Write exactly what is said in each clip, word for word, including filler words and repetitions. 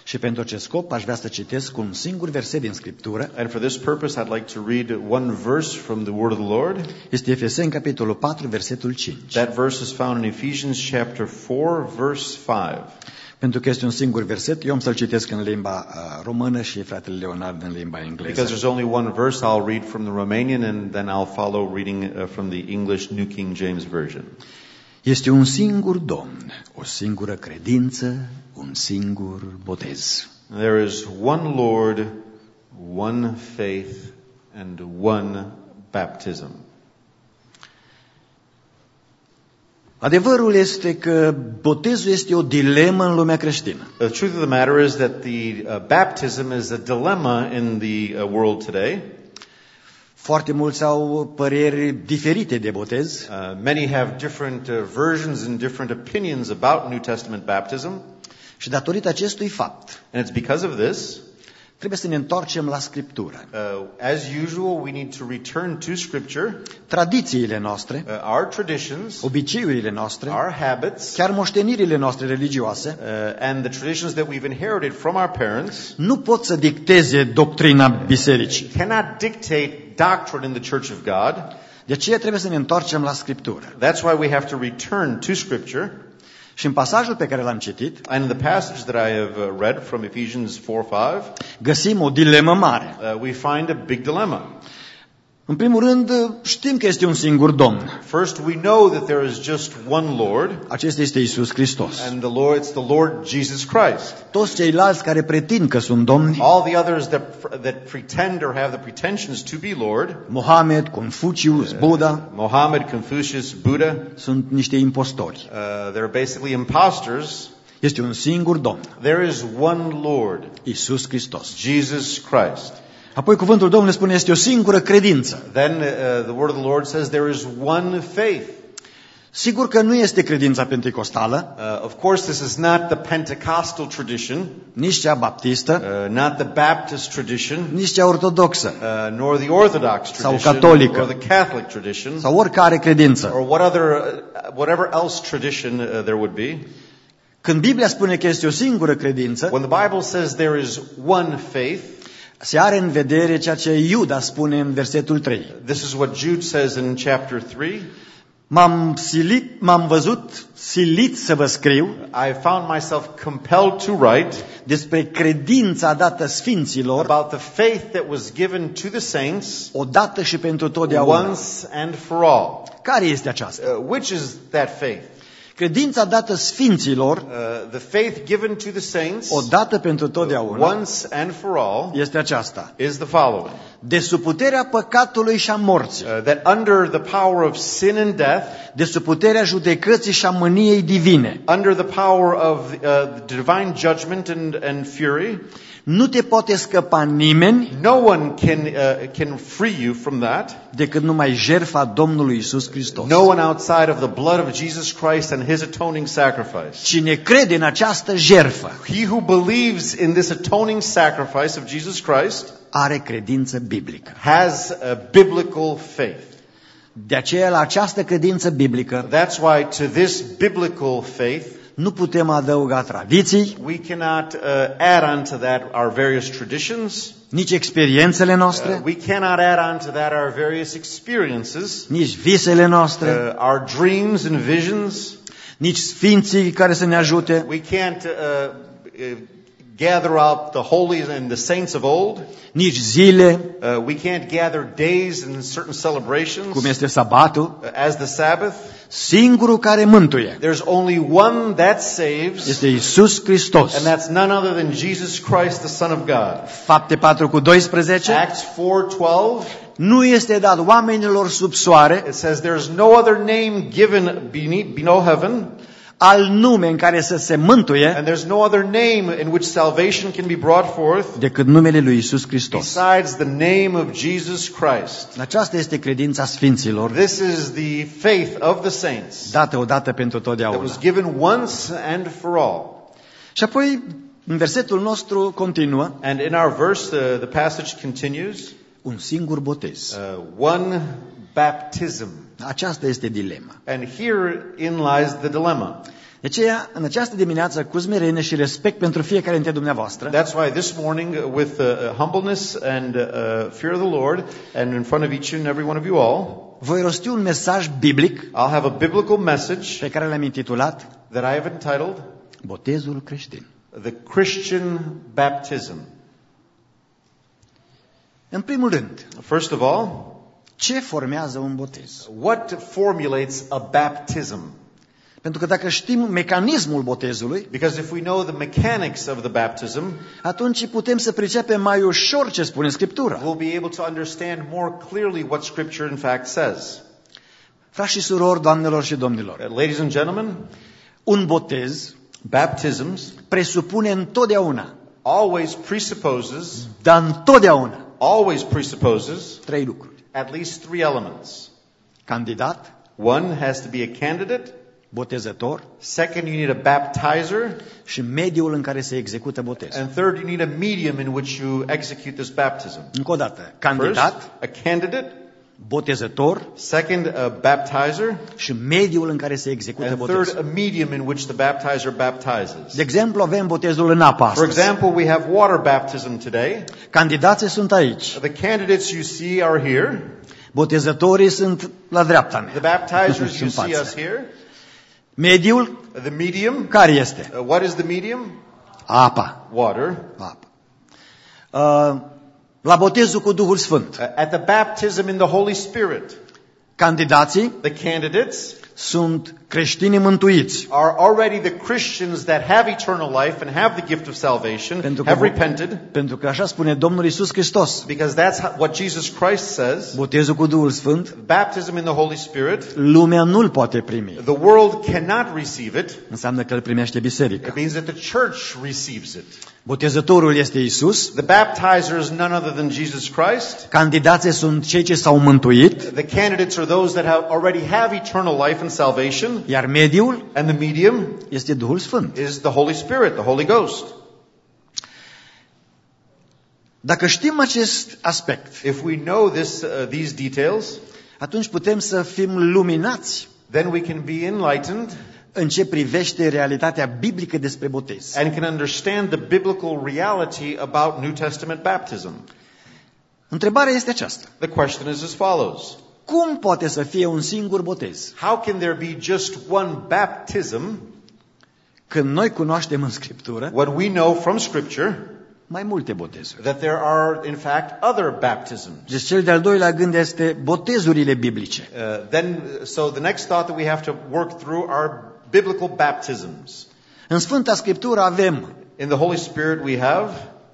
Și pentru acest scop aș vrea să citesc un singur verset din Scriptură. And for this purpose I'd like to read one verse from the word of the Lord. Este Efeseni capitolul patru, versetul cinci. That verse is found in Ephesians chapter four verse five. Pentru că este un singur verset, eu am să-l citesc în limba uh, română și fratele Leonard în limba engleză. Because there's only one verse, I'll read from the Romanian and then I'll follow reading uh, from the English New King James Version. Este un singur Domn, o singură credință, un singur botez. There is one Lord, one faith, and one baptism. Adevărul este că botezul este o dilemă în lumea creștină. The truth of the matter is that the uh, baptism is a dilemma in the uh, world today. Foarte mulți au păreri diferite de botez. Uh, many have different uh, versions and different opinions about New Testament baptism. Și datorită acestui fapt, And it's because of this, trebuie să ne întoarcem la Scriptură. uh, as usual, we need to return to Scripture, Tradițiile noastre, uh, our traditions, obiceiurile noastre, our habits, chiar moștenirile noastre religioase, uh, and the traditions that we've inherited from our parents nu pot să dicteze doctrina bisericii. cannot dictate doctrine in the Church of God. De aceea trebuie să ne întoarcem la Scriptură. That's why we have to return to Scripture. Și în pasajul pe care l-am citit, And in the passage that I have uh, read from Ephesians four five, găsim o dilemă mare. uh, we find a big dilemma. În primul rând, știm că este un singur Domn. First, we know that there is just one Lord, Acesta este Iisus Hristos. and the Lord, it's the Lord Jesus Christ. Toți ceilalți care pretind că sunt domni, All the others that that pretend or have the pretensions to be Lord, Mohamed, Confucius, Buddha, Mohammed, Confucius, Buddha, sunt niște impostori. uh, they're basically imposters. Este un singur Domn, There is one Lord, Iisus Hristos. Jesus Christ. Apoi cuvântul Domnului spune, este o singură credință. Then uh, the word of the Lord says there is one faith. Sigur că nu este credința pentecostală, Uh, of course, this is not the Pentecostal tradition, nici cea baptistă, uh, not the Baptist tradition, nici cea ortodoxă, uh, nor the Orthodox Sau tradition, catolică. or the Catholic tradition, sau oricare credință. or what other, uh, whatever else tradition uh, there would be. Când Biblia spune că este o singură credință, When the Bible says there is one faith, se are în vedere ceea ce Iuda spune în versetul trei. this is what Jude says in chapter three. M-am silit, m-am văzut silit să vă scriu I found myself compelled to write despre credința dată sfinților, about the faith that was given to the saints odată și pentru totdeauna. once and for all. Care este aceasta? Uh, which is that faith? Credința dată sfinților, Uh, the faith given to the saints odată pentru totdeauna, once and for all este aceasta. is the following. De sub puterea păcatului și a morții, Uh, that under the power of sin and death, de sub puterea judecății și a mâniei divine, under the power of uh, the divine judgment and, and fury, nu te poate scăpa nimeni no one can, uh, can free you from that. decât numai jertfa Domnului Iisus Hristos. No one outside of the blood of Jesus Christ and His atoning sacrifice. Cine crede în această jertfă He who believes in this atoning sacrifice of Jesus Christ are credință biblică. has a biblical faith. De aceea, la această credință biblică, That's why to this biblical faith, nu putem adăuga tradiții, we cannot uh, add on to that our various traditions. nici experiențele Uh, noastre, we cannot add on to that our various experiences, nici visele noastre, uh, our dreams and visions. nici sfinții care să ne ajute, We can't uh, uh, gather up the holy and the saints of old. nici zile, Uh, we can't gather days and certain celebrations cum este sabatul. uh, as the Sabbath. Singurul care mântuie There's only one that saves, este Iisus Hristos. and that's none other than Jesus Christ, the Son of God. Fapte patru cu doisprezece, Acts four twelve, nu este dat oamenilor sub soare it says there's no other name given beneath below heaven, al nume în care să se mântuie and there's no other name in which salvation can be brought forth decât numele lui Iisus Hristos. besides the name of Jesus Christ. Aceasta este credința sfinților, This is the faith of the saints dată odată pentru that totdeauna. was given once and for all. Și apoi, în versetul nostru continuă, And in our verse, the, the passage continues, un singur botez. uh, one baptism. Aceasta este dilema. And herein lies the dilemma. De aceea, în această dimineață, cu smerenie și respect pentru fiecare dintre dumneavoastră, That's why this morning, uh, with uh, humbleness and uh, fear of the Lord, and in front of each and every one of you all, voi rosti un mesaj biblic I'll have a biblical message pe care l-am intitulat that I have entitled Botezul creștin. The Christian Baptism. În primul rând, First of all, ce formează un botez? what formulates a baptism? Pentru că dacă știm mecanismul botezului, Because if we know the mechanics of the baptism, atunci putem să pricepem mai ușor ce spune Scriptura. we'll be able to understand more clearly what Scripture in fact says. Frați și surori, doamnelor și domnilor, Uh, Ladies and gentlemen, un botez baptisms presupune întotdeauna, always presupposes, dar întotdeauna, always presupposes trei lucruri. at least three elements. Candidat, One has to be a candidate. botezător Second, you need a baptizer. și mediul în care se execută botezul. And third, you need a medium in which you execute this baptism. Încă o dată, First, candidat, a candidate. botezător Second, a baptizer. și mediul în care se execută And third, botezul. a medium in which the baptizer baptizes. De exemplu, avem botezul în apă For astăzi. example, we have water baptism today. Candidații sunt aici. The candidates you see are here. Botezătorii sunt la dreapta mea. The baptizers, you În see față. us here. Mediul, The medium. care este? Uh, what is the medium? Apa. Water. Apă. Uh, la botezul cu Duhul Sfânt. Uh, At the baptism in the Holy Spirit, Candidații the candidates sunt creștinii mântuiți. are already the Christians that have eternal life and have the gift of salvation, Pentru că, have repented, pentru că așa spune Domnul Iisus Hristos. because that's how- what Jesus Christ says. Botezul cu Duhul Sfânt, Baptism in the Holy Spirit, lumea nu-l poate primi. the world cannot receive it. Înseamnă că îl primește biserica. It means that the church receives it. Botezătorul este Iisus. The baptizer is none other than Jesus Christ. Candidații sunt cei ce s-au mântuit. The candidates are those that have already have eternal life and salvation. Iar mediul And the medium este Duhul Sfânt. is the Holy Spirit, the Holy Ghost. Dacă știm acest aspect, If we know this, uh, these details, atunci putem să fim luminați then we can be enlightened în ce privește realitatea biblică despre botez. and can understand the biblical reality about New Testament baptism. Întrebarea este aceasta. The question is as follows. Cum poate să fie un singur botez How can there be just one baptism când noi cunoaștem în Scriptură when we know from Scripture mai multe botezuri? that there are, in fact, other baptisms? Deci cel de-al doilea gând este botezurile biblice. Uh, then, so the next thought that we have to work through are biblical baptisms. În Sfânta Scriptură avem In the Holy Spirit we have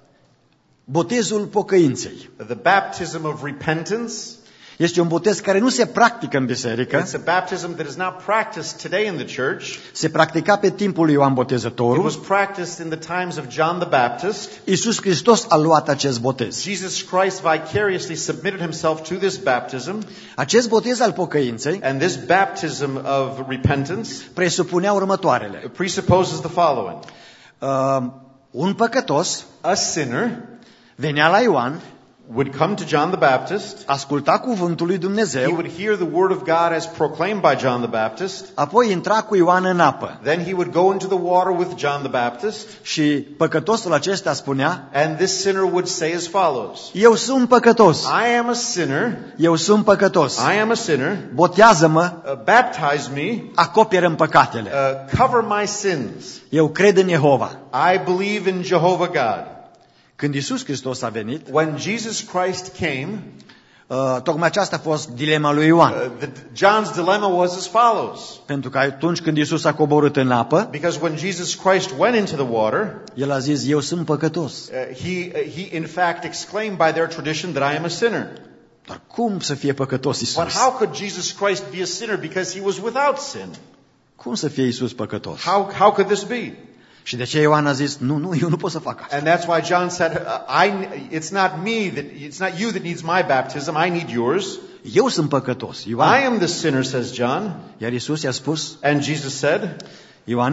botezul pocăinței. the baptism of repentance. Este un botez care nu se practică în biserică, It's a baptism that is not practiced today in the church. se practica pe timpul lui Ioan It Botezătorul. was practiced in the times of John the Baptist. Iisus Hristos a luat acest botez. Jesus Christ vicariously submitted himself to this baptism, Acest botez al pocăinței and this baptism of repentance presupunea următoarele. presupposes the following. Uh, un păcătos A sinner venea la Ioan, would come to John the Baptist. asculta cuvântul lui He Dumnezeu, would hear the word of God as proclaimed by John the Baptist. apoi intra cu Ioan în apă. Then he would go into the water with John the Baptist. Și păcătosul acesta spunea, And this sinner would say as follows. eu sunt păcătos, I am a sinner. eu sunt păcătos, I am a sinner. botează-mă, Uh, baptize me. acoperă-mi păcatele. Uh, cover my sins. Eu cred în Jehova. I believe in Jehovah God. Când Iisus Hristos a venit, When Jesus Christ came, uh, tocmai aceasta a fost dilema lui Ioan. uh, the, John's dilemma was as follows. Pentru că atunci când Iisus a coborât în apă, Because when Jesus Christ went into the water, el a zis, eu sunt păcătos. uh, he, uh, he in fact exclaimed by their tradition that I am a sinner. Dar cum să fie păcătos But Iisus? how could Jesus Christ be a sinner because he was without sin? Cum să fie Iisus păcătos? How, how could this be? Și de ce Ioan a zis, nu, nu, eu nu pot să fac asta. And that's why John said, uh, I, it's not me, that it's not you that needs my baptism, I need yours. Eu sunt păcătos, I Ioan. am the sinner, says John. Iar Iisus i-a spus, And Jesus said, Ioane,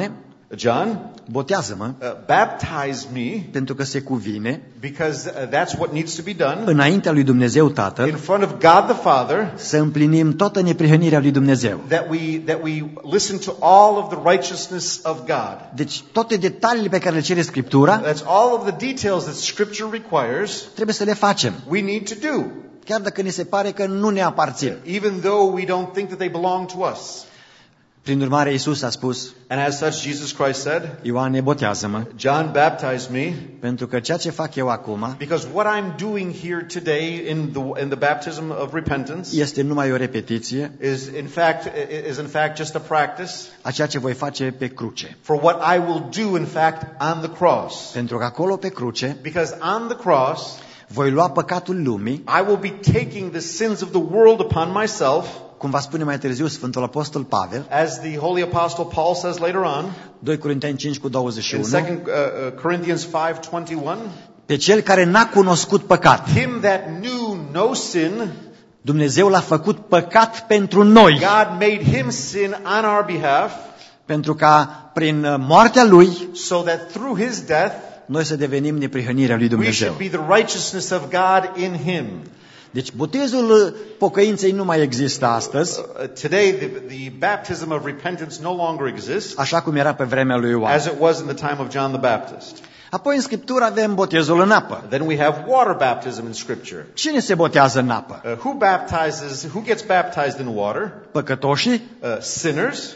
John, botează-mă uh, baptize me pentru că se cuvine because uh, that's what needs to be done înaintea lui Dumnezeu in Tatăl front of God the Father, să împlinim toată neprihănirea lui Dumnezeu. that we that we listen to all of the righteousness of God. Deci toate detaliile pe care le cere Scriptura That's all of the details that Scripture requires. trebuie să le facem, We need to do, chiar dacă ni se pare că nu ne aparțin. even though we don't think that they belong to us. Prin urmare, Iisus a spus, And as such, Jesus Christ said, Ioane, botează-mă, John, baptize me, pentru că ceea ce fac eu acum because what I'm doing here today in the in the baptism of repentance este numai o repetiție is in fact is in fact just a practice a ceea ce voi face pe cruce. for what I will do in fact on the cross. Pentru că acolo pe cruce Because on the cross, voi lua păcatul lumii, I will be taking the sins of the world upon myself, cum va spune mai târziu Sfântul Apostol Pavel, as the Holy Apostle Paul says later on doi Corinteni cinci cu douăzeci și in unu, Second Corinthians five twenty-one, pe cel care n-a cunoscut păcat. him that knew no sin, Dumnezeu l-a făcut păcat pentru noi, God made him sin on our behalf, pentru ca prin moartea lui so that through his death noi să devenim neprihănirea lui we Dumnezeu. should be the righteousness of God in him. Deci botezul pocăinței nu mai există astăzi, Uh, today, the, the baptism of repentance no longer exists așa cum era pe vremea lui Ioan. as it was in the time of John the Baptist. Apoi în Scriptură avem botezul în apă. Then we have water baptism in Scripture. Cine se botează în apă? Uh, who baptizes? Who gets baptized in water? Păcătoșii? Uh, sinners?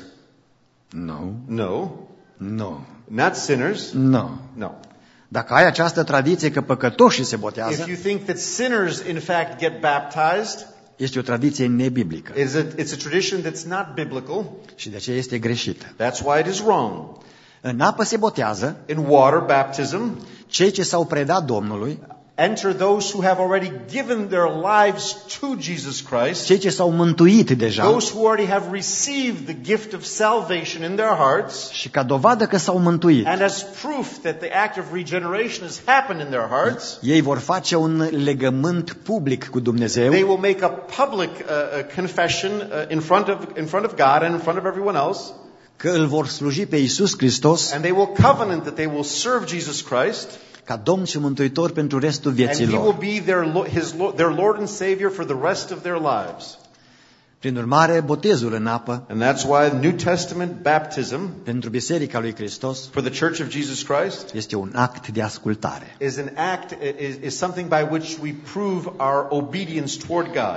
Nu. No, Nu. not sinners. Nu. No. Dacă ai această tradiție că păcătoșii se If botează, you think that sinners, in fact, get baptized, este o tradiție nebiblică it's a, it's a tradition that's not biblical. și de aceea este greșită. That's why it is wrong. În apă se botează In water baptism, cei ce s-au predat Domnului, enter those who have already given their lives to Jesus Christ, cei ce s-au mântuit deja those who already have received the gift of salvation in their hearts, și ca dovadă că s-au mântuit, and as proof that the act of regeneration has happened in their hearts, ei vor face un legământ public cu Dumnezeu they will make a public uh, uh, confession uh, in front of in front of God and in front of everyone else, că îl vor sluji pe Iisus Hristos and they will covenant that they will serve Jesus Christ, ca Domn și Mântuitor pentru restul and vieții He will lor. be their lo- his lo- their Lord and Savior for the rest of their lives. Prin urmare, botezul în apă And that's why New Testament baptism pentru Biserica lui Hristos for the Church of Jesus Christ este un act de ascultare. is an act, is, is something by which we prove our obedience toward God.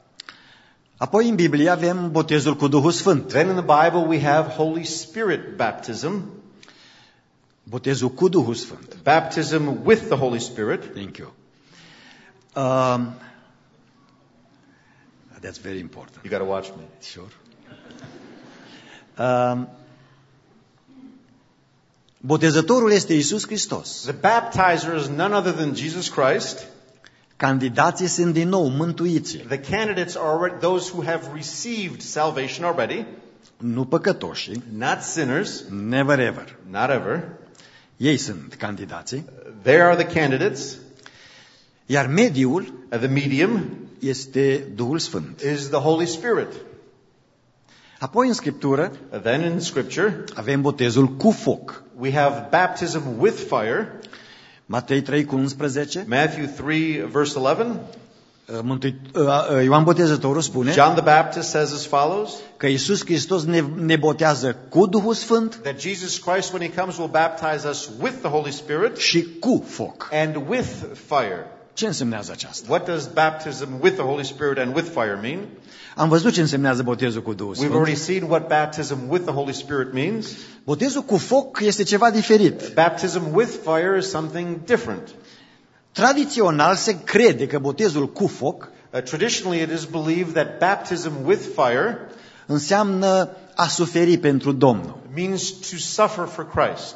Apoi în Biblie avem botezul cu Duhul Sfânt. Then in the Bible we have Holy Spirit baptism, Botezul cu Duhul Sfânt. baptism with the Holy Spirit. Thank you. Um, that's very important. You got to watch me. Sure. Um, botezătorul este Iisus Hristos. The baptizer is none other than Jesus Christ. Candidații sunt din nou mântuiții, The candidates are already those who have received salvation already, nu păcătoșii, not sinners, never ever. not ever. Ei sunt candidații, They are the candidates. iar mediul Uh, The medium este Duhul Sfânt. is the Holy Spirit. Apoi în Scriptură Uh, Then in Scripture avem botezul cu foc. we have baptism with fire. Matei trei cu unsprezece, Matthew three verse eleven. Mântui, Ioan Botezătorul spune John the Baptist says as follows, că Iisus Hristos ne, ne botează cu Duhul Sfânt that Jesus Christ, when He comes, will baptize us with the Holy Spirit și cu foc. and with fire. Ce însemnează aceasta? What does baptism with the Holy Spirit and with fire mean? Am văzut ce însemnează botezul cu Duhul We've Sfânt. already seen what baptism with the Holy Spirit means. Botezul cu foc este ceva diferit. Baptism with fire is something different. Tradițional se crede că botezul cu foc Uh, traditionally, it is believed that baptism with fire înseamnă a suferi pentru Domnul. means to suffer for Christ.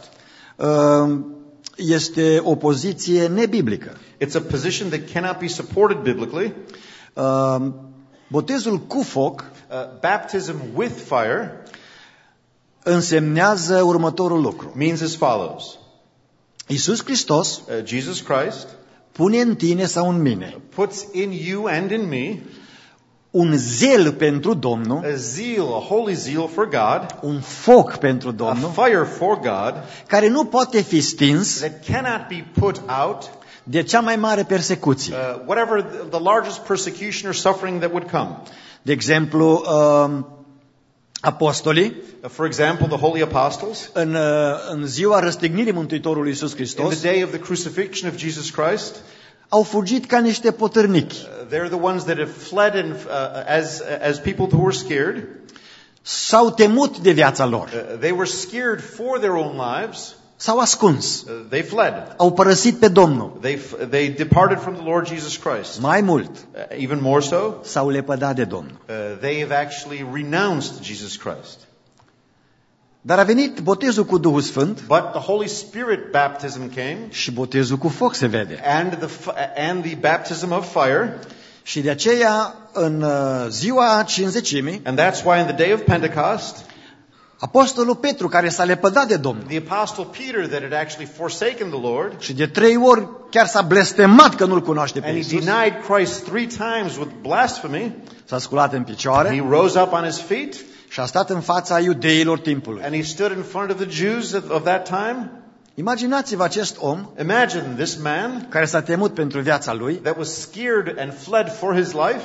Este o poziție nebiblică. It's a position that cannot be supported biblically. Botezul cu foc Uh, baptism with fire însemnează următorul lucru. means as follows. Iisus Hristos Uh, Jesus Christ pune în tine sau în mine puts in you and in me un zel pentru Domnul, a zeal, a holy zeal for God, un foc pentru a Domnul, fire for God care nu poate fi stins that cannot be put out, de cea mai mare persecuție. uh, whatever the, the largest persecution or suffering that would come. De exemplu, uh, apostolii, Uh, For example, the holy apostles, în, uh, în ziua răstignirii Mântuitorului Iisus in Hristos, the day of the crucifixion of Jesus Christ, au fugit ca niște potârnichi. uh, they're the ones that have fled and, uh, as, as people who were scared. S-au temut de viața lor. Uh, they were scared for their own lives. S-au ascuns. Uh, they fled. Au părăsit pe Domnul. They, f- they departed from the Lord Jesus Christ. Mai mult, Uh, even more so, s-au lepădat de Domnul. uh, they have actually renounced Jesus Christ. Dar a venit botezul cu Duhul Sfânt But the Holy Spirit baptism came, și botezul cu foc se vede. and the, f- and the baptism of fire. Și de aceea, în uh, ziua cincizecimii, And that's why in the day of Pentecost, apostolul Petru, care s-a lepădat de Domnul the apostle Peter that had actually forsaken the Lord, și de trei ori chiar s-a blestemat că nu-L cunoaște pe and he Iisus, denied Christ three times with blasphemy, s-a sculat în picioare he rose up on his feet, și a stat în fața iudeilor timpului. and he stood in front of the Jews of, of that time. Imaginați-vă acest om Imagine this man care s-a temut pentru viața lui, that was scared and fled for his life.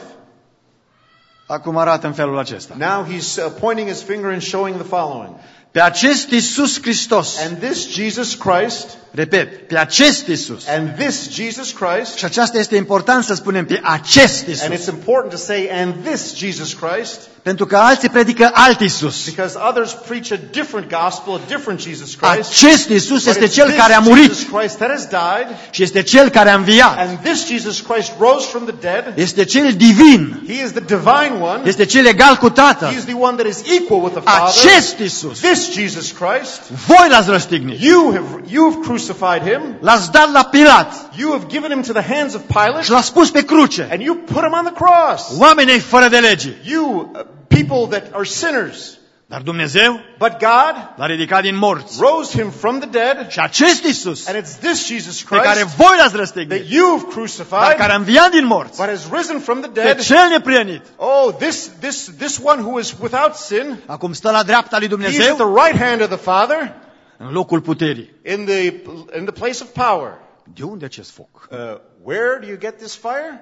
acum arată în felul acesta. Now he's uh, pointing his finger and showing the following. Pe acest Iisus Hristos, And this Jesus Christ, repet, pe acest Iisus. and this Jesus Christ, Și aceasta este important să spunem, pe acest and Iisus. it's important to say, and this Jesus Christ, Pentru că alții predică alt Iisus. because others preach a different gospel, a different Jesus Christ. Acest Iisus But este it's Cel this care a murit Jesus Christ that has died, și este Cel care a înviat. and this Jesus Christ rose from the dead. Este Cel divin. He is the divine one. Este Cel egal cu He Tatăl. is the one that is equal with the Father. Acest Iisus. This Jesus Christ, Voi l-ați răstignit. you have you have crucified him. L-ați dat la Pilat You have given him to the hands of Pilate, și l-ați pus pe cruce. and you put him on the cross. Oamenii fără de lege. You uh, people that are sinners. Dar Dumnezeu But God l-a ridicat din morți. rose him from the dead, Și acest Iisus and it's this Jesus pe care Christ voi l-ați that răstignit, you have dar crucified, care a înviat din morți, but has risen from the pe dead. Cel neprienit, Oh, this this this one who is without sin, acum stă la dreapta lui he is at Dumnezeu the right hand of the Father, în locul puterii. in the in the place of power. De unde acest foc? Uh, where do you get this fire?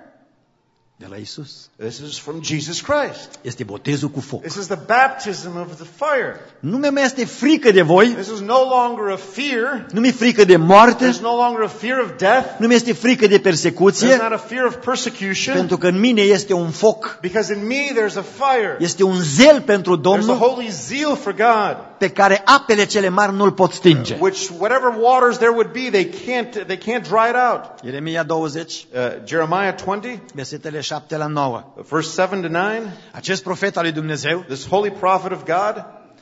De la Iisus. This is from Jesus Christ. Este botezul cu foc. This is the baptism of the fire. Nu mi mai este frică de voi, This is no longer a fear. nu mi-e frică de moarte, There's no longer a fear of death. nu mi este frică de There's persecuție, not a fear of persecution. pentru că în mine este un foc, Because in me there's a fire. este un zel pentru There's a Domnul holy zeal for God. pe care apele cele mari nu-l pot stinge. Which whatever waters there would be, they can't they can't dry it out. Ieremia douăzeci, Uh, Jeremiah twenty, versetele șapte la nouă. verse seven to nine. Acest profet al lui Dumnezeu This holy prophet of God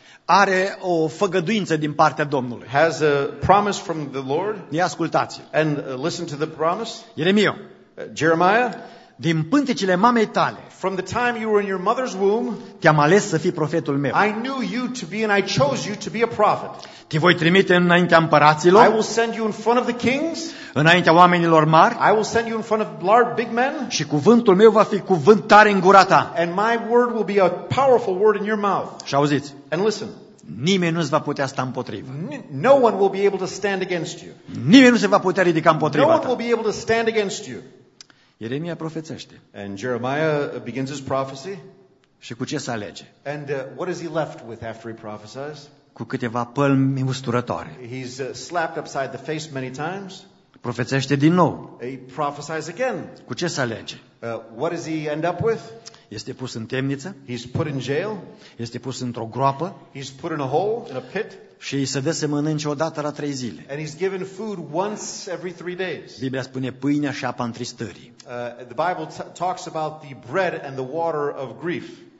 are o făgăduință din partea Domnului. has a promise from the Lord. Ia ascultați. And uh, listen to the promise. Ieremia, Uh, Jeremiah, din pântecele mamei tale from the time you were in your mother's womb, te-am ales să fii profetul meu. I knew you to be, and I chose you to be a prophet. Te voi trimite înaintea I împăraților, will send you in front of the kings. înaintea oamenilor mari I will send you in front of large, big men. și cuvântul meu va fi cuvânt tare în gura ta. And my word will be a powerful word in your mouth. Și auziți, And listen, nimeni nu-ți va putea sta împotrivă. n- no one will be able to stand against you. Nimeni nu se va putea ridica No împotriva one will ta. be able to stand against you. Ieremia profețește. And Jeremiah uh, begins his prophecy. Și cu ce să alege? And uh, what is he left with after he prophesies? Cu câteva pălmi usturătoare. He's uh, slapped upside the face many times. Profețește din nou. He prophesies again. Cu ce să alege? Uh, what does he end up with? Este pus în temniță, He's put in jail. este pus într-o groapă He's put in a hole, in a pit. și îi se dă să mănânce o dată la trei zile. And he's given food once every three days. Biblia spune pâinea și apa întristării. Uh, the Bible t- talks about the bread and the water of grief.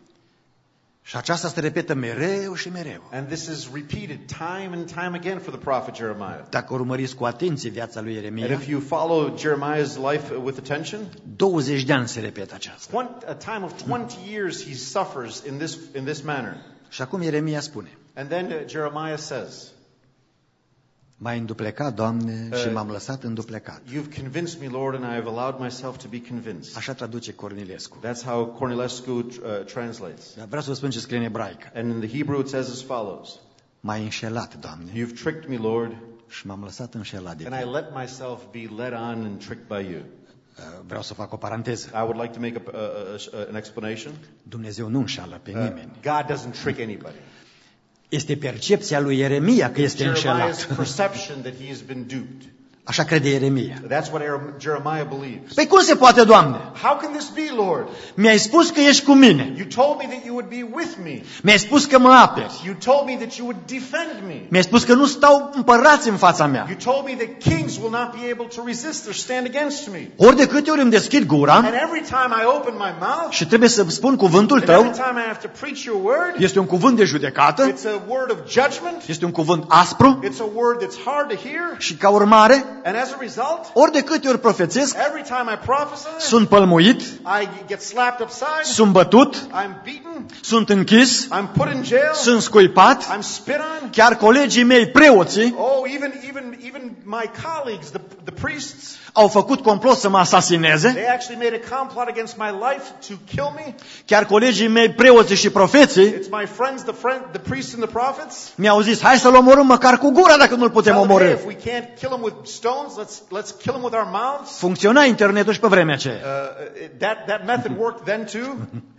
Și aceasta se repetă mereu și mereu. And this is repeated time and time again for the prophet Jeremiah. Dacă urmăriți cu atenție viața lui And Ieremia, if you follow Jeremiah's life with attention, douăzeci de ani se repetă aceasta. twenty, a time of twenty years he suffers in this, in this manner. Și acum Ieremia spune, And then uh, Jeremiah says, M-ai înduplecat, Doamne, Uh, și m-am lăsat înduplecat. You've convinced me, Lord, and I have allowed myself to be convinced. Așa traduce Cornilescu. That's how Cornilescu uh, translates. Dar vreau să vă spun ce scrie în ebraică. And in the Hebrew it says as follows. M-ai înșelat, Doamne, You've tricked me, Lord, și m-am lăsat înșelat de and I tine. let myself be led on and tricked by you. Uh, Vreau să fac o paranteză. I would like to make a, a, a, an explanation. Dumnezeu nu înșală pe Uh, nimeni. God doesn't trick anybody. Este percepția lui Ieremia că este Jeremiah's înșelat. perception that he has been duped. Așa crede Ieremia. That's what Jeremiah believes. Păi cum se poate, Doamne? How can this be, Lord? Mi-ai spus că ești cu mine. You told me that you would be with me. Mi-ai spus că mă aperi. You told me that you would defend me. Mi-ai spus că nu stau împărați în fața mea. You told me that kings will not be able to resist or stand against me. Ori de câte ori îmi deschid gura And every time I open my mouth, și trebuie să spun cuvântul and every tău, time I have to preach your word, este un cuvânt de judecată, it's a word of judgment. este un cuvânt aspru It's a word that's hard to hear. și ca urmare, And as a result, ori de câte ori profețesc, every time I prophesy, sunt pălmuit, I get slapped upside, sunt bătut, I'm beaten, sunt închis, I'm put in jail, sunt scuipat, I'm spit on. chiar colegii mei preoții Oh, even even even my colleagues, the the priests, au făcut complot să mă asasineze, they actually made a complot against my life to kill me. chiar colegii mei preoții și profeții It's my friends, the friend, the priests and the prophets. mi-au zis, hai să-l omorâm măcar cu gura dacă nu-l putem Tell them, hey, omorâ. if we can't kill him with stones, let's let's kill him with our mouths. Funcționa internetul și pe vremea aceea. Uh, it- that that method worked then too.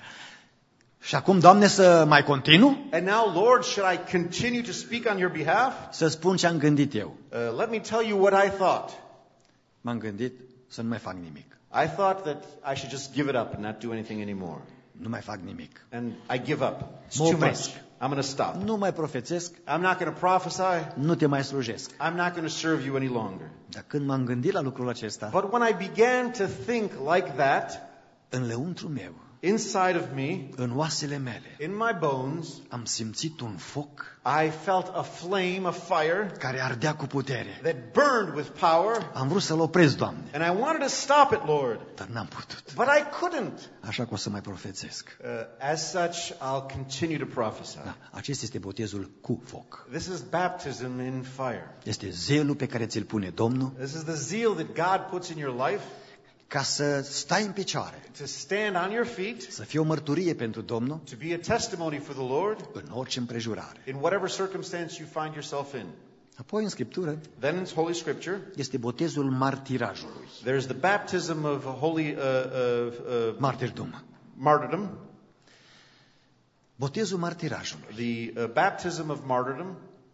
Și acum, Doamne, să mai continu, And now, Lord, should I continue to speak on your behalf? să spun ce am gândit eu. Uh, let me tell you what I thought. M-am gândit să nu mai fac nimic. I thought that I should just give it up and not do anything anymore. Nu mai fac nimic. And I give up. It's Mă too opresc. much. I'm going to stop. Nu mai profețesc, I'm not going to prophesy. nu te mai slujesc. I'm not going to serve you any longer. Dar când m-am gândit la lucrul acesta, But when I began to think like that, în lăuntru meu, inside of me, în oasele mele, in my bones, am simțit un foc I felt a flame, a fire care ardea cu putere. that burned with power. Am vrut să-l opresc, Doamne, And I wanted to stop it, Lord. dar n-am putut. But I couldn't. Așa că o să mai profețesc. Uh, as such, I'll continue to prophesy. Da, acesta este botezul cu foc. This is baptism in fire. Este zelul pe care ți-l pune Domnul This is the zeal that God puts in your life ca să stai în picioare, to stand on your feet, să fie o mărturie pentru Domnul to be a testimony for the Lord în orice împrejurare. in whatever circumstance you find yourself in. Apoi, în Scriptură, Then in Holy Scripture, este botezul martirajului, there's the baptism of holy uh, uh, uh, martirdom. martyrdom, Botezul martirajului. the uh, baptism of martyrdom.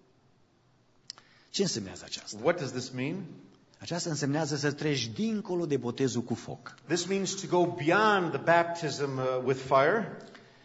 Ce însemnează aceasta? What does this mean? Aceasta însemnează să treci dincolo de botezul cu foc. This means to go beyond the baptism uh, with fire.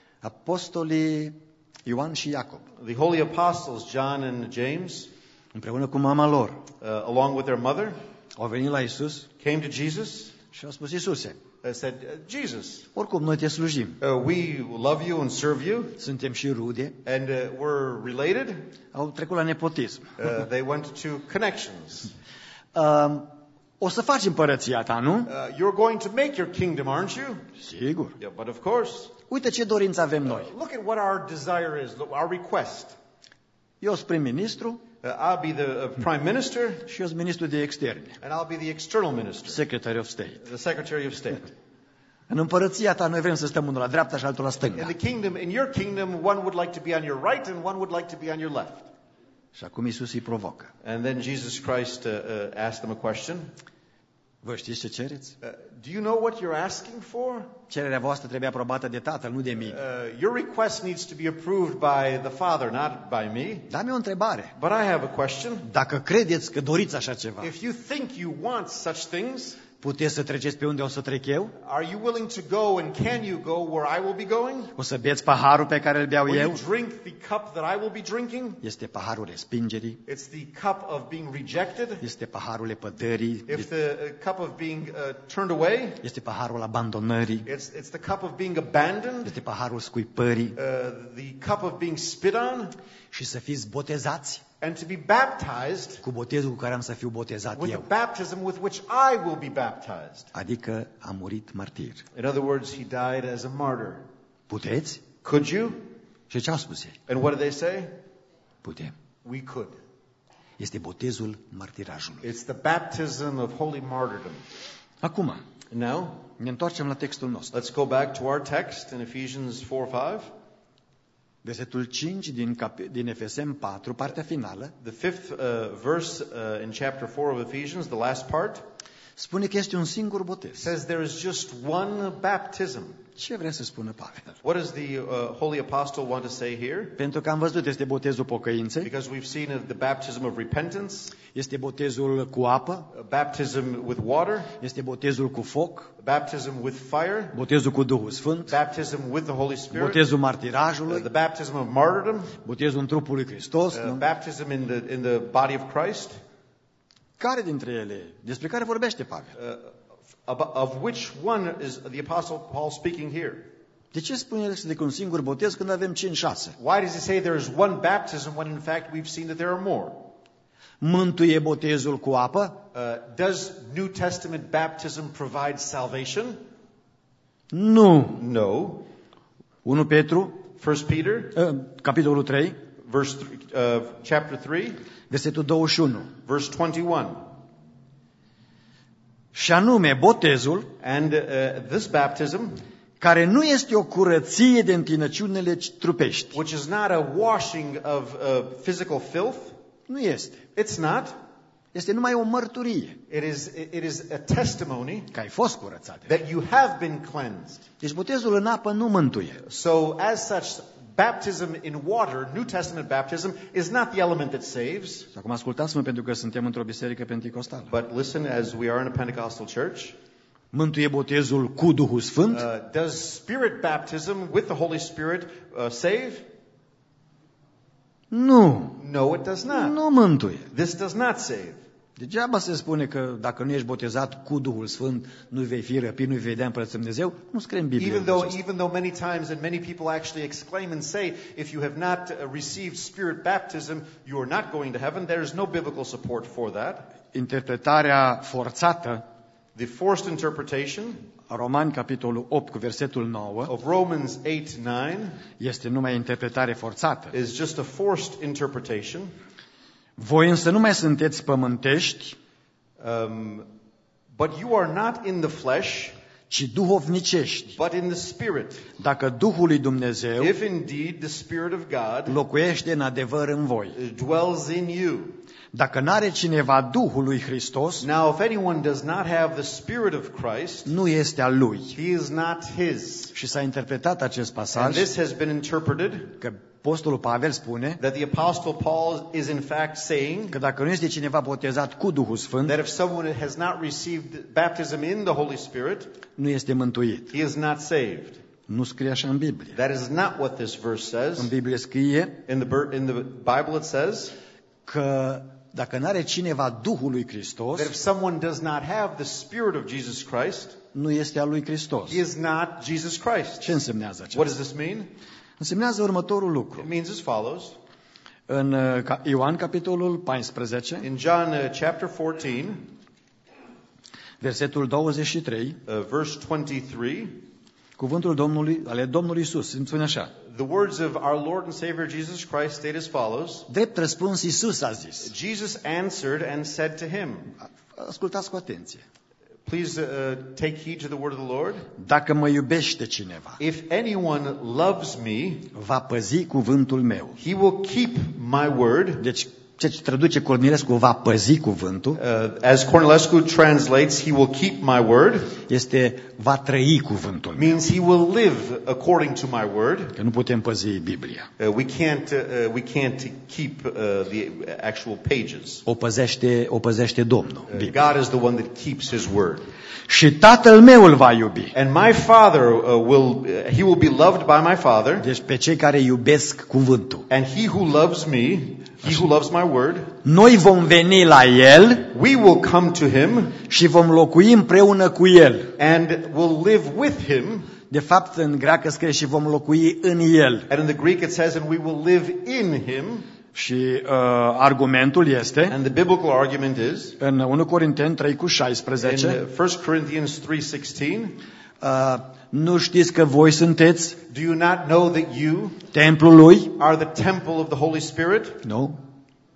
Apostolii Ioan și Iacob, The holy apostles, John and James, împreună cu mama lor, uh, along with their mother, au venit la Isus came to Jesus și au spus, Iisuse, and said, uh, Jesus, oricum noi te slujim, uh, we love you and serve you, suntem și rude, and uh, we're related. au trecut la nepotism. Uh, they went to connections. Uh, o să faci împărăția ta, nu? Uh, you're going to make your kingdom, aren't you? Sigur. Yeah, but of course. Uite ce dorință avem noi. Look at what our desire is, look, our request. Eu sunt prim-ministru Uh, I'll be the uh, prime minister, și eu sunt ministru de externe, and I'll be the external minister, Secretary of State. the secretary of state. În împărăția ta noi vrem să stăm unul la dreapta și altul la In stânga. the kingdom, in your kingdom, one would like to be on your right, and one would like to be on your left. Și acum Iisus îi provocă. And then Jesus Christ uh, uh, asked them a question. Vă știți ce cereți? Uh, do you know what you're asking for? Cererea voastră trebuie aprobată de Tatăl, nu de mine. Uh, your request needs to be approved by the Father, not by me. Dar am o întrebare. But I have a question. Dacă credeți că doriți așa ceva, If you think you want such things, puteți să treceți pe unde o să trec eu? are you willing to go, and can you go where I will be going? O să beți paharul pe care îl beau Will you eu? drink the cup that I will be drinking? Este paharul respingerii, It's the cup of being rejected. este paharul lepădării, If the uh, cup of being uh, turned away, este paharul abandonării, it's, it's the cup of being abandoned, este paharul scuipării uh, the cup of being spit on, și să fiți botezați and to be baptized cu botezul cu care am să fiu botezat with the eu. baptism with which I will be baptized. Adică a murit martir. In other words, he died as a martyr. Puteți? Could you? Și ce au spus ei? And what did they say? Putem. We could. Este botezul martirajului. It's the baptism of holy martyrdom. Acum, Now, ne întoarcem la textul nostru. let's go back to our text in Ephesians four five. Versetul cinci din, cap- din Efeseni patru, partea finală, The fifth uh, verse uh, in chapter four of Ephesians, the last part, spune că este un singur botez. says there is just one baptism. Ce vrea să spună Pavel? What does the uh, Holy Apostle want to say here? Pentru că am văzut, este botezul pocăinței, Because we've seen of the baptism of repentance, este botezul cu apă, a baptism with water, este botezul cu foc, baptism with fire, botezul cu Duhul Sfânt, baptism with the Holy Spirit, botezul uh, martirajului, the baptism of martyrdom, botezul în trupul lui Hristos. uh, Nu? baptism in the in the body of Christ. Care dintre ele? Despre care vorbește Pavel? Uh, of of which one is the Apostle Paul speaking here? De ce spune el de că un singur botez când avem cinci șase? Why does he say there is one baptism when in fact we've seen that there are more? Mântuie botezul cu apă? Uh, does New Testament baptism provide salvation? Nu. No. unu Petru, First Peter, uh, capitolul trei, verse th- uh, chapter three, versetul douăzeci și unu. verse twenty-one. Și anume, botezul, And uh, this baptism, care nu este o curăție de întinăciunile trupești. which is not a washing of uh, physical filth, Nu este. it's not. Este numai o mărturie It is, it is a testimony că ai fost curățat. that you have been cleansed. Deci botezul în apă nu mântuie. So, as such, baptism in water, New Testament baptism, is not the element that saves. Și acum ascultați-mă pentru că suntem într-o biserică penticostală. But listen, as we are in a Pentecostal church, Mântuie botezul cu Duhul Sfânt? uh, does Spirit baptism with the Holy Spirit uh, save? Nu. No, it does not. Nu mântuie. This does not save. Degeaba se spune că dacă nu ești botezat cu Duhul Sfânt, nu vei fi răpit, nu vei vedea împărăția lui Dumnezeu. Nu scrie în Biblie. Even though, acesta. even though many times and many people actually exclaim and say, if you have not uh, received Spirit baptism, you are not going to heaven, there is no biblical support for that. Interpretarea forțată, The forced interpretation a Romani, capitolul opt, cu versetul nouă, of Romans eight nine este numai interpretare forțată. is just a forced interpretation. Voi însă nu mai sunteți pământești, Um, but you are not in the flesh, ci duhovnicești. but in the Spirit. Dacă Duhul lui Dumnezeu If indeed the Spirit of God locuiește în adevăr în voi. dwells in you. Dacă n-are cineva Duhul lui Hristos, Now, if anyone does not have the Spirit of Christ, nu este al lui. he is not his. Și s-a interpretat acest And pasaj this has been interpreted că apostolul Pavel spune that the Apostle Paul is in fact saying că dacă nu este cineva botezat cu Duhul Sfânt, that if someone has not received baptism in the Holy Spirit, nu este mântuit. he is not saved. Nu scrie așa în Biblie. That is not what this verse says. În Biblie scrie In the, ber- in the Bible it says că dacă n-are cineva Duhul lui Hristos, that if someone does not have the Spirit of Jesus Christ, nu este al lui Hristos. he is not Jesus Christ. Ce însemnează What aceasta? does this mean? Însemnează următorul lucru. It means as follows. În uh, ca- Ioan, capitolul paisprezece, In John uh, chapter fourteen, versetul douăzeci și trei, uh, verse twenty-three, cuvântul Domnului, ale Domnului Iisus, îmi spune așa: the words of our Lord and Savior Jesus Christ state as follows. drept răspuns, Iisus a zis. Jesus answered and said to him, Ascultați cu atenție. please uh, take heed to the word of the Lord. Dacă mă iubește cineva, If anyone loves me, va păzi cuvântul meu. he will keep my word. Deci, ce traduce Cornilescu, va păzi cuvântul, Uh, as Cornelescu translates, he will keep my word, este va trăi cuvântul meu. means he will live according to my word. Că nu putem păzi Biblia. Uh, we can't uh, we can't keep uh, the actual pages. O păzește, o păzește Domnul. Uh, Biblia. God is the one that keeps his word. Și Tatăl meu îl va iubi. And my Father uh, will uh, he will be loved by my Father, Deci pe cei care iubesc cuvântul. and he who loves me, he who loves my word, Noi vom veni la El we will come to him și vom locui împreună cu El. and will live with him. De fapt, în greacă scrie și vom locui în El. And in the Greek it says, and we will live in him. Și uh, argumentul este And the biblical argument is în unu Corinteni trei cu in șaisprezece, First Corinthians three sixteen. uh, nu știți că voi sunteți Do you not know that you templul lui? are the temple of the Holy Spirit? Nu.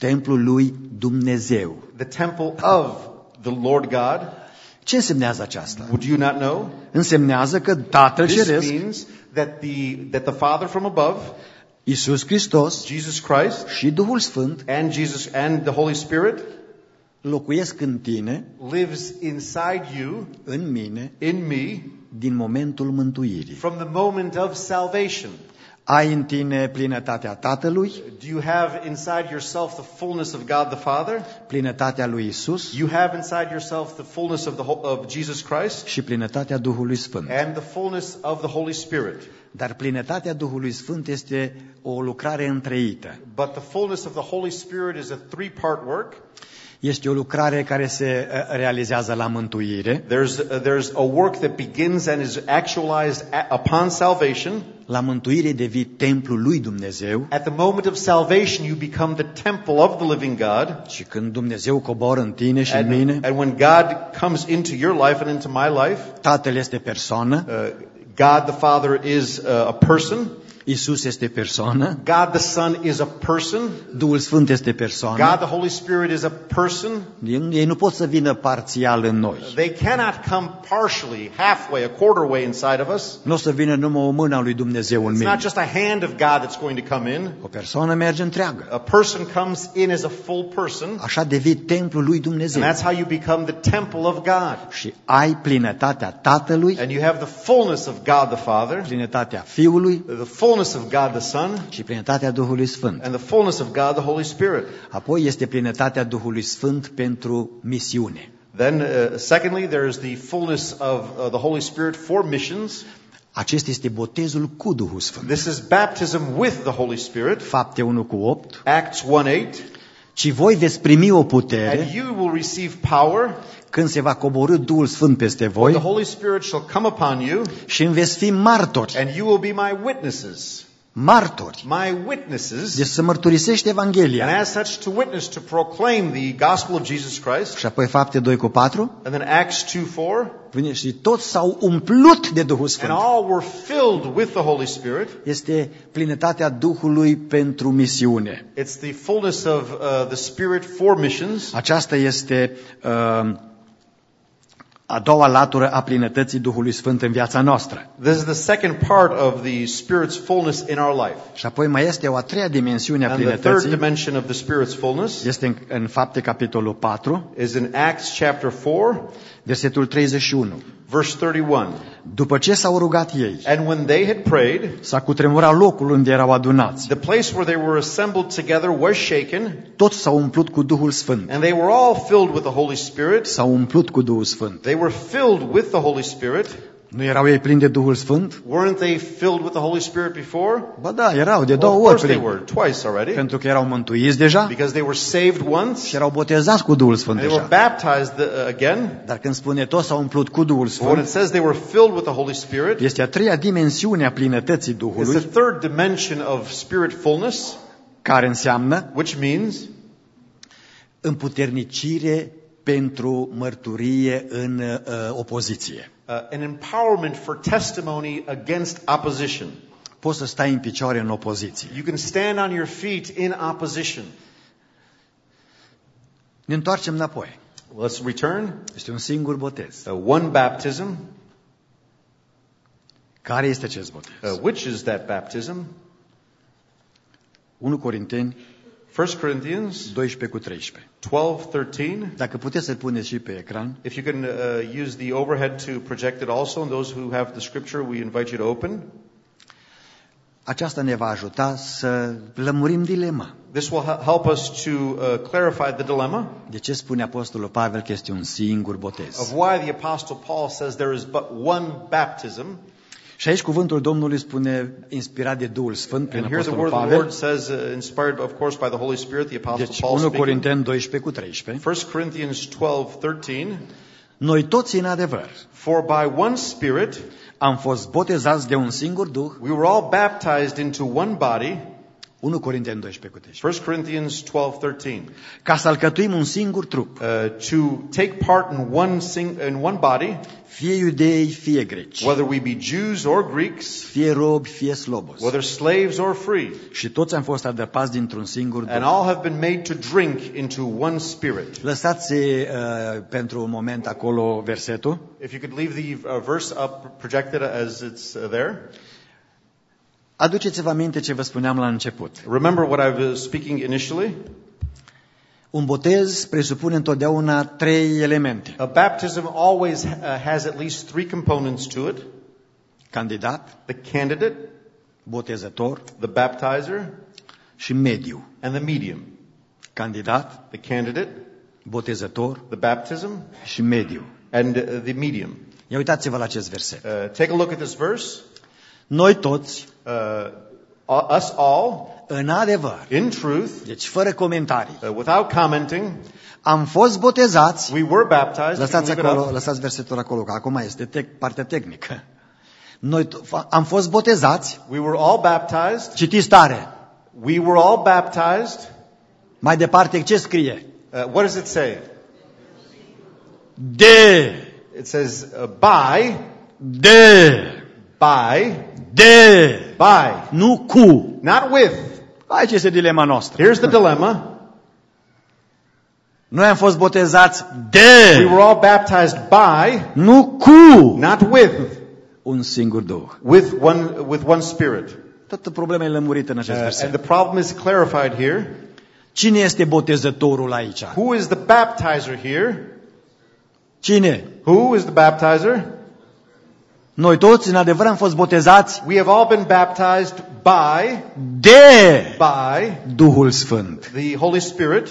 templul lui Dumnezeu. The temple of the Lord God. Ce însemnează aceasta? Would you not know? Însemnează că Tatăl This Ceresc, means that the, that the Father from above, Iisus Hristos Jesus Christ, și Duhul Sfânt and Jesus and the Holy Spirit locuiesc în tine, lives inside you, în mine, in me, din momentul mântuirii. from the moment of salvation. Ai în tine plinătatea Tatălui, Do you have inside yourself the fullness of God the Father? plinătatea lui Iisus You have inside yourself the fullness of, the, ho- of Jesus Christ și plinătatea Duhului Sfânt. and the fullness of the Holy Spirit. Dar plinătatea Duhului Sfânt este o lucrare întreită. But the fullness of the Holy Spirit is a three-part work. Este o lucrare care se uh, realizează la mântuire. There's, uh, there's a work that begins and is actualized a- upon salvation. La mântuire devii templul lui Dumnezeu At the moment of salvation, you become the temple of the living God. și când Dumnezeu coboară în tine și în And, mine, and when God comes into your life and into my life, Tatăl este persoană, uh, God the Father is uh, a person. Iisus este persoană, God the Son is a person. Duhul Sfânt este God persoană. the Holy Spirit is a person. Ei ei nu pot să vină parțial în noi. They cannot come partially, halfway, a quarter way inside of us. Nu o să vină numai o mână a lui Dumnezeu în It's mine. not just a hand of God that's going to come in. O persoană merge întreagă. A person comes in as a full person, Așa devii templul lui and Dumnezeu. that's how you become the temple of God. Și ai plinătatea Tatălui, And you have the fullness of God the Father, plinătatea Fiului the fullness of God the Son, și plinătatea Duhului Sfânt. and the fullness of God the Holy Spirit. Apoi este plinătatea Duhului Sfânt pentru misiune. Then, uh, secondly, there's the fullness of uh, the Holy Spirit for missions. Acesta este botezul cu Duhul Sfânt. This is baptism with the Holy Spirit. Fapte unu cu opt. Acts one eight. Ci voi veți primi o And putere you will receive power când se va coborî Duhul Sfânt peste when voi the Holy Spirit shall come upon you, și îmi veți fi martori. and you will be my witnesses. Martori. My witnesses. Deci să mărturisești And Evanghelia. as such to witness, to proclaim the gospel of Jesus Christ. Și apoi Fapte doi cu patru. And then Acts two four. Vine și toți s-au umplut de Duhul And Sfânt. all were filled with the Holy Spirit. Este plinătatea Duhului pentru misiune. It's the fullness of uh, the Spirit for missions. Aceasta este uh, a doua latură a plinătății Duhului Sfânt în viața noastră. This is the second part of the Spirit's fullness in our life. Și apoi mai este o a treia dimensiune a And the third plinătății. dimension of the Spirit's fullness Este în, în Fapte capitolul patru, is in Acts chapter four, versetul treizeci și unu. verse thirty-one. După ce s-au rugat ei, And when they had prayed, s-a cutremurat locul unde erau adunați. the place where they were assembled together was shaken, Toți s-au umplut cu Duhul Sfânt. and they were all filled with the Holy Spirit. S-au umplut cu Duhul Sfânt. They were filled with the Holy Spirit. Nu erau ei plini de Duhul Sfânt? Weren't they filled with the Holy Spirit before? Ba da, erau de Well, două of ori course they plini. were, twice already, Pentru că erau mântuiți deja because they were saved once, și erau botezați cu Duhul Sfânt and they were deja. baptized uh, again. Dar când spune toți s-au umplut cu Duhul But when it Sfânt, says they were filled with the Holy Spirit, este a treia dimensiune a plinătății it's the Duhului, third dimension of Spirit fullness, care înseamnă which means împuternicire pentru mărturie în uh, opoziție. uh, an empowerment for testimony against opposition. Poți să stai în picioare în opoziție. You can stand on your feet in opposition. Ne întoarcem înapoi. Let's return. Este un singur botez. Uh, one baptism. Care este acest botez? Uh, which is that baptism? unu Corinteni First Corinthians doisprezece cu treisprezece. twelve thirteen. Dacă puteți să-l puneți și pe ecran. If you can uh, use the overhead to project it also, and those who have the scripture, we invite you to open. Aceasta ne va ajuta să lămurim dilema. This will he- help us to uh, clarify the dilemma De ce spune Apostolul Pavel că este un singur botez? of why the Apostle Paul says there is but one baptism. Și aici cuvântul Domnului spune, inspirat de Duhul Sfânt prin And here the Apostolul word of the Lord Pavel. says, uh, inspired, of course, by the Holy Spirit, the Apostle Deci Paul unu speaking. Corinteni doisprezece cu treisprezece. First Corinthians twelve thirteen. Noi toți în adevăr For by one Spirit am fost botezați de un singur Duh, we were all baptized into one body, unu Corinteni doisprezece cu treisprezece. First Corinthians twelve thirteen. Ca să alcătuim un singur trup, Uh, to take part in one sing, in one body, fie iudei, fie greci, whether we be Jews or Greeks, fie robi, fie slobozi. whether slaves or free, Și toți am fost adăpați dintr-un singur and duh. all have been made to drink into one spirit. Lăsați uh, pentru un moment acolo versetul. If you could leave the uh, verse up projected as it's uh, there. Aduceți-vă aminte ce vă spuneam la început. Remember what I was speaking initially? Un botez presupune întotdeauna trei elemente. A baptism always uh, has at least three components to it. Candidat, The candidate, botezător the baptizer, și mediu. and the medium. Candidat, The candidate, botezător the baptism, și mediu. and uh, the medium. Ia uitați-vă la acest verset. Uh, take a look at this verse. Noi toți, Uh, us all, în adevăr, in truth, deci fără comentarii, uh, without commenting, am fost botezați. we were baptized. You can Lăsați leave it acolo, up. lăsați versetul acolo, că acum este te- partea tehnică. Noi t- am fost botezați. We were all baptized. Citiți tare. We were all baptized. Mai departe, ce scrie? Uh, what does it say? De, It says uh, by, de, by, de, by, nu cu. not with. Aici este dilema noastră. Here's the dilemma. Noi am fost botezați We de, were all baptized by, nu cu not with, un singur Duh. with one with one Spirit. Toată problema e lămurită în acest Uh, verset. and the problem is clarified here. Cine este botezătorul aici? Who is the baptizer here? Cine? Who is the baptizer? Noi toți, în adevăr, am fost botezați We have all been baptized by, de by Duhul Sfânt. the Holy Spirit.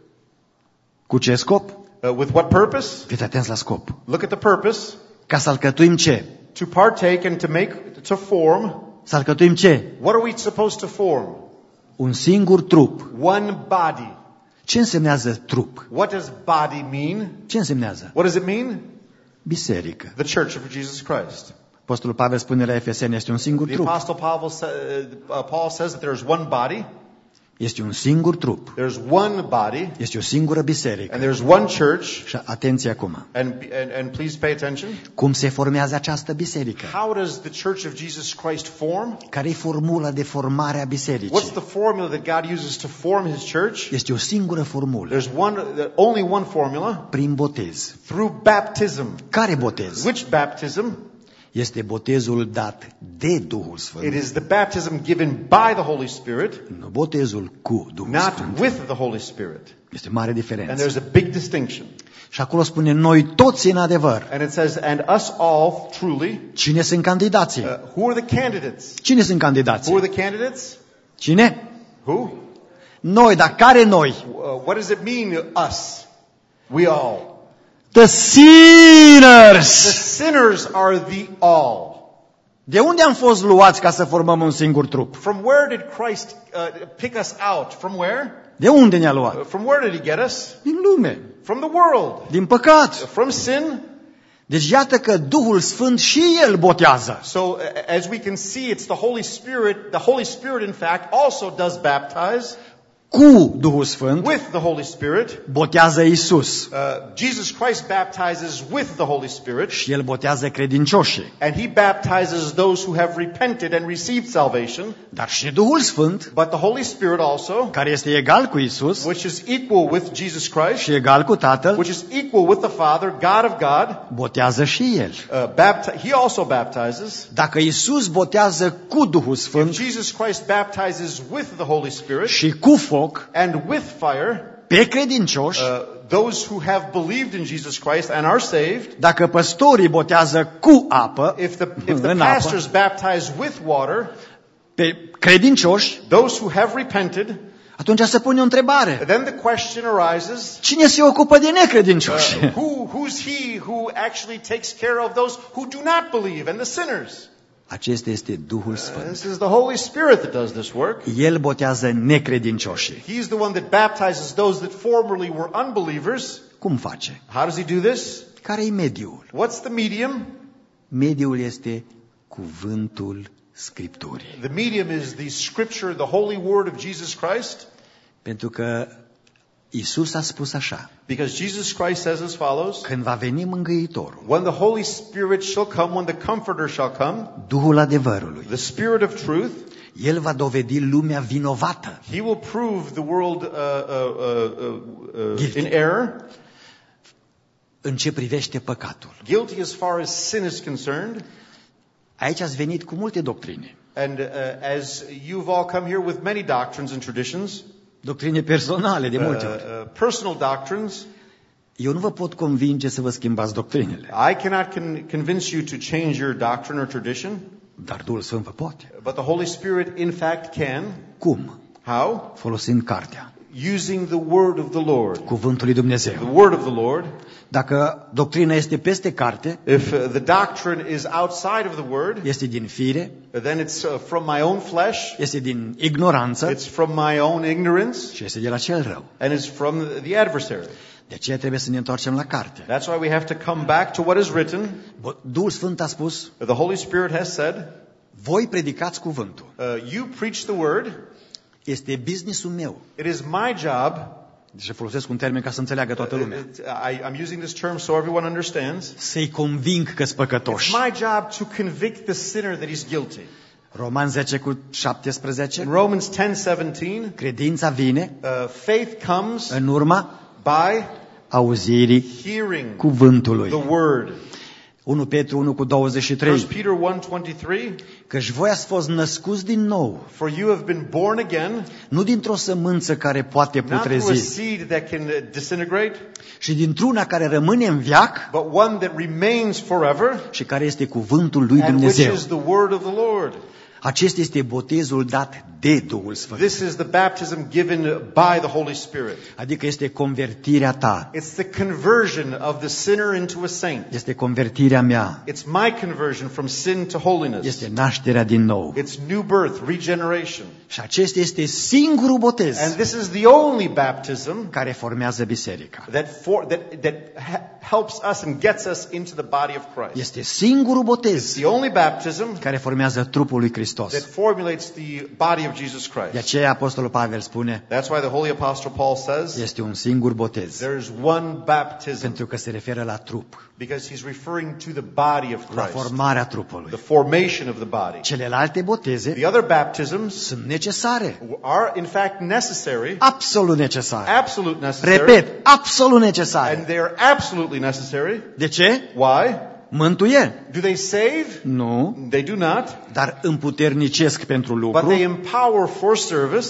Cu ce scop? Uh, with what purpose? Fiți atenți la scop. Look at the purpose. Ca să alcătuim ce? To partake and to make, to form. Să alcătuim ce? What are we supposed to form? Un singur trup. One body. Ce însemnează trup? What does body mean? Ce însemnează? What does it mean? Biserică. The Church of Jesus Christ. Apostolul Pavel spune la Efeseni, este un singur The trup. Apostle Paul, sa- uh, Paul says that there is one body, Este un singur trup. there's one body, Este o singură biserică. and there's one church. Și atenție acum. And, and, and please pay attention. Cum se formează această biserică? How does the Church of Jesus Christ form? Care e formula de formare a What's bisericii? the formula that God uses to form His church? Este o singură formulă. There's one, only one formula, Prin botez. through baptism. Care botez? Which baptism? Este botezul dat de Duhul Sfânt. It is the baptism given by the Holy Spirit, Nu botezul cu Duhul not Sfânt. with the Holy Spirit. Este mare And diferență. there's a big distinction. Și acolo spune, noi toți în adevăr. And it says, and us all, truly, Cine sunt candidații? uh, who are the candidates? Cine sunt Who candidații? are the candidates? Cine? Who? Noi, dar care noi? Uh, what does it mean, us? We all. The The sinners! sinners are the all. De unde am fost luați ca să formăm un singur trup? From where did Christ uh, pick us out? From where? De unde ne-a Uh, luat? from where did He get us? Din lume, From the world. din păcat. From sin. Deci iată că Duhul Sfânt și El botează. So uh, as we can see, it's the Holy Spirit. The Holy Spirit, in fact, also does baptize Cu Duhul Sfânt with the Holy Spirit. botează Iisus. Uh, Jesus Christ baptizes with the Holy Spirit. Și El botează credincioșii. And He baptizes those who have repented and received salvation. Dar și Duhul Sfânt, But the Holy Spirit also, care este egal cu Iisus which is equal with Jesus Christ, și egal cu Tatăl, which is equal with the Father, God of God, botează și El. uh, bapti- He also baptizes. Dacă Iisus botează cu Duhul If Sfânt Jesus Christ baptizes with the Holy Spirit și cu foc and with fire, pe credincioși, uh, those who have believed in Jesus Christ and are saved, dacă păstorii botează cu apă, if the, if the în apă, pastors baptize with water, pe credincioși, those who have repented, atunci se pune o întrebare. then the question arises, Cine se ocupă de necredincioși? uh, who, who's He who actually takes care of those who do not believe and the sinners? Acesta este Duhul Sfânt. This is the Holy Spirit that does this work. El botează necredincioșii. He's the one that baptizes those that formerly were unbelievers. Cum face? How does He do this? Care e mediul? What's the medium? Mediul este cuvântul Scripturii. The medium is the Scripture, the Holy Word of Jesus Christ. Pentru că Iisus a spus așa. Because Jesus Christ says as follows. Când va veni Mângâitorul, When the Holy Spirit shall come, when the Comforter shall come, Duhul adevărului, the Spirit of truth, El va dovedi lumea vinovată. He will prove the world uh, uh, uh, uh, in error. În ce privește păcatul. Guilty as far as sin is concerned. Aici ați venit cu multe doctrine. And uh, as you've all come here with many doctrines and traditions, Doctrine personale de multe uh, ori. uh, personal doctrines, Eu nu vă pot convinge să vă schimbați doctrinele, I cannot con- convince you to change your doctrine or tradition, dar Duhul Sfânt vă poate. but the Holy Spirit in fact can. Cum? How? Folosind cartea, Using the Word of the Lord. cuvântul lui The Dumnezeu. Word of the Lord. Dacă doctrina este peste carte, If uh, the doctrine is outside of the Word, este din fire, then it's uh, from my own flesh, este din ignoranță it's from my own ignorance, și este de la cel rău. and it's from the, the adversary. De aceea trebuie să ne întoarcem la carte. That's why we have to come back to what is written. Duhul Sfânt a spus, The Holy Spirit has said, voi predicați cuvântul. uh, you preach the Word. Este businessul meu. It is my job. Deci folosesc un termen ca să înțeleagă toată lumea. It- I, I'm using this term so everyone understands. Să-i conving că-s It's păcătoși. my job to convict the sinner that he's guilty. Roman zece cu șaptesprezece. In Romans ten seventeen, Credința vine uh, faith comes în urma by auzirii hearing cuvântului. the Word. unu Petru unu cu douăzeci și trei. First Peter one twenty-three, Căci voi ați fost născuți din nou, for you have been born again, nu dintr-o sămânță care poate not through a putrezi, seed that can uh, disintegrate, și dintr-una care rămâne în veac but one that remains forever, și care este cuvântul lui and which Dumnezeu. is the Word of the Lord. Acesta este botezul dat de Duhul Sfânt. This is the baptism given by the Holy Spirit. Adică este convertirea ta, It's the conversion of the sinner into a saint. este convertirea mea, It's my conversion from sin to holiness. este nașterea din nou. It's new birth, regeneration. Și acesta este singurul botez And this is the only baptism care formează biserica. that for, that that ha- helps us and gets us into the body of Christ. Este singurul botez The only baptism care formează trupul lui that Hristos. formulates the body of Jesus De Christ. aceea Apostolul Pavel spune, That's why the Holy Apostle Paul says este un singur botez, there is one baptism, pentru că se referă la trup, because he's referring to the body of la Christ, formarea the trupului. formation of the body. Celelalte boteze The other baptisms sunt necesare, are in fact necessary, absolut necesare. absolute necessary, Repet, absolut and necesare. they are absolutely necessary. De ce? Why? Mântuie? Do they save? Nu, They do not, dar împuternicesc pentru but they lucru, empower for service.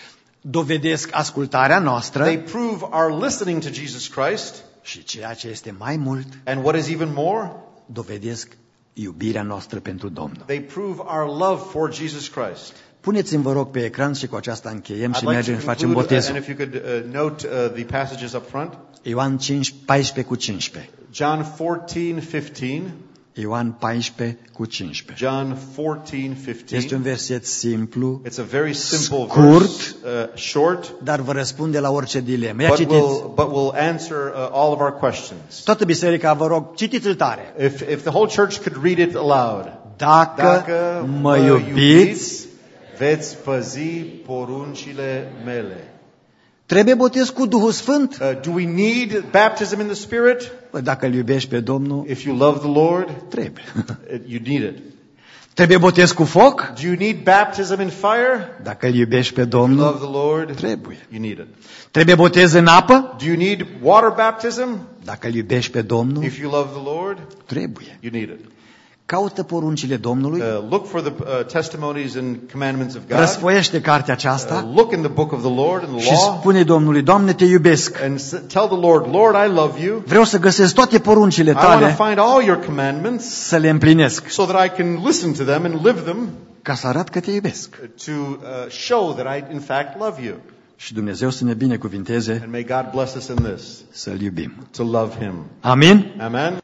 dovedesc ascultarea noastră They prove our listening to Jesus Christ, și ceea ce este mai mult, and what is even more, dovedesc iubirea noastră pentru Domnul. they prove our love for Jesus Christ. Puneți-mi, vă rog, pe ecran și cu aceasta încheiem și I'd like mergem, to facem conclude, uh, and botezul. if you could uh, note uh, the passages up front. Ioan cinci, paisprezece cu cincisprezece. John fourteen fifteen. Ioan paisprezece cu cincisprezece. John fourteen Este un fifteen. verset simplu, It's a very simple Scurt. verse, uh, short, dar vă răspunde la orice dilemă. Ia but citiți. will but will answer uh, all of our questions. Toată biserica, vă rog, citiți-l tare. If if the whole church could read it aloud. Dacă Dacă mă iubiți, veți păzi poruncile mele. trebuie botez cu Duhul Sfânt? Uh, do we need baptism in the Spirit? Bă, dacă îl iubești pe Domnul, If you love the Lord, trebuie. it, you need it. Trebuie botez cu foc? Do you need baptism in fire? Dacă îl iubești pe If you Domnul, love the Lord, trebuie. you need it. Trebuie botez în apă? Do you need water baptism? Dacă îl iubești pe Domnul, If you love the Lord, trebuie. you need it. Caută poruncile Domnului, Uh, look for the uh, testimonies and commandments of God. răsfoiește cartea aceasta Uh, look in the book of the Lord and the și law, spune Domnului, Doamne, te iubesc. and s- tell the Lord, Lord, I love you. Vreau să găsesc toate poruncile I want to tale, find all your commandments să le împlinesc, so that I can listen to them and live them ca să arăt că te iubesc. to uh, show that I, in fact, love you. Și Dumnezeu să ne binecuvinteze And may God bless us in this, să-L iubim. to love Him. Amin? Amen.